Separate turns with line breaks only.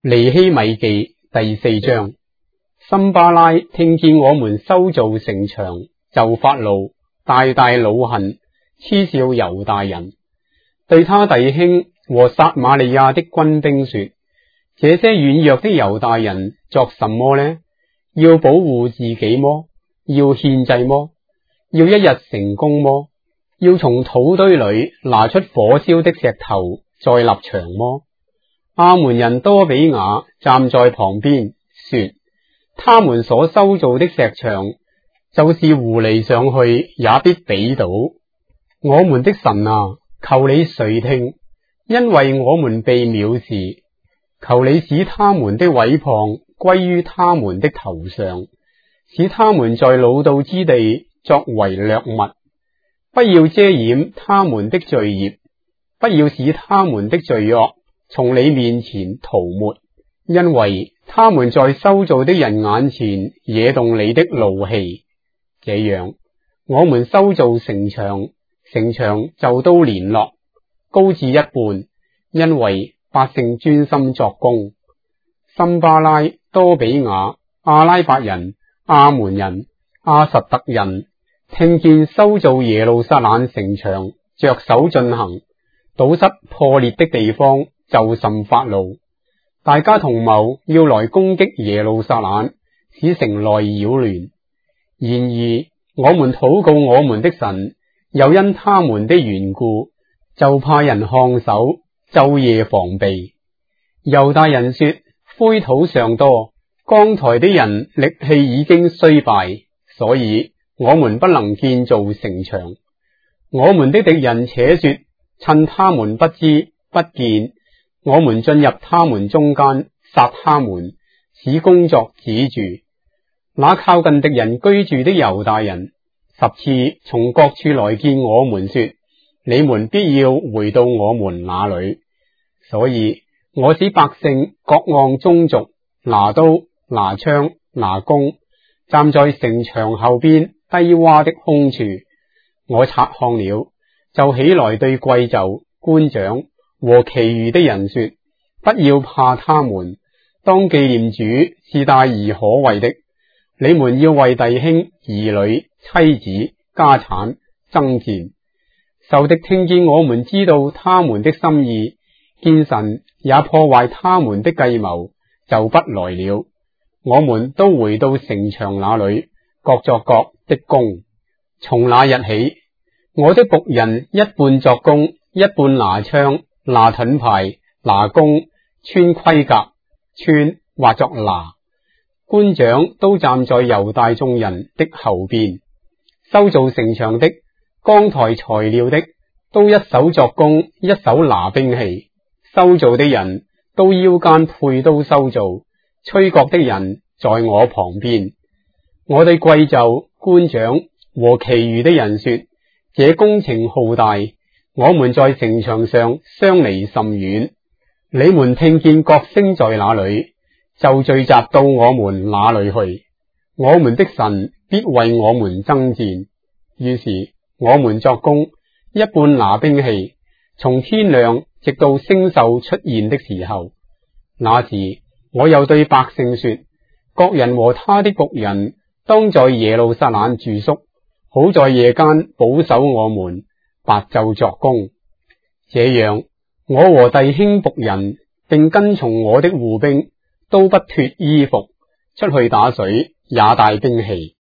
尼希米記第4章。參巴拉聽見我們修造城牆，就發怒，大大惱恨，嗤笑猶大人，對他弟兄和撒瑪利亞的軍兵說：這些軟弱的猶大人作什麼呢？要保護自己麼？要獻祭麼？要一日成功麼？要從土堆裏拿出火燒的石頭再立牆麼？亞捫人多比雅站在旁邊說：他們所修造的石牆，就是狐狸上去也必比倒。我們的神啊，求你垂聽，因為我們被藐視。求你使他們的毀謗歸於他們的頭上，使他們在擄到之地作為掠物。不要遮掩他們的罪孽，不要使他們的罪惡從你面前塗抹，因為他們在修造的人眼前惹動你的怒氣。這樣，我們修造城牆，城牆就都連絡，高至一半，因為百姓專心作工。參巴拉、多比雅、阿拉伯人、亞捫人、亞實突人聽見修造耶路撒冷城牆着手進行，堵塞破裂的地方，就甚發怒。大家同謀要來攻擊耶路撒冷，使城內擾亂。然而我們禱告我們的神，又因他們的緣故，就派人看守，晝夜防備。猶大人說：灰土尚多，扛抬的人力氣已經衰敗，所以我們不能建造城牆。我們的敵人且說：趁他們不知不見，我們進入他們中間，殺他們，使工作止住。那靠近敵人居住的猶大人10次從各處來見我們說：你們必要回到我們那裏。所以我使百姓各按宗族拿刀拿槍拿弓，站在城牆後邊低窪的空處。我察看了，就起來對貴胄、官長和其餘的人說：不要怕他們，當紀念主是大而可畏的。你們要為弟兄、兒女、妻子、家產爭戰。仇敵聽見我們知道他們的心意，見神也破壞他們的計謀，就不來了。我們都回到城牆那裏，各作各的工。從那日起，我的僕人一半作工，一半拿槍、拿盾牌、拿弓，穿盔甲，穿或作拿。官長都站在猶大眾人的後邊。修造城牆的、扛抬材料的，都一手作工，一手拿兵器。修造的人都腰間配刀修造，吹角的人在我旁邊。我對貴胄、官長和其餘的人說：這工程浩大，我們在城牆上相離甚遠。你們聽見角聲在哪裏，就聚集到我們那裏去。我們的神必為我們爭戰。於是我們作工，一半拿兵器，從天亮直到星宿出現的時候。那時我又對百姓說：各人和他的僕人當在耶路撒冷住宿，好在夜間保守我們，白晝作工。這樣，我和弟兄僕人並跟從我的護兵都不脫衣服，出去打水，也帶兵器。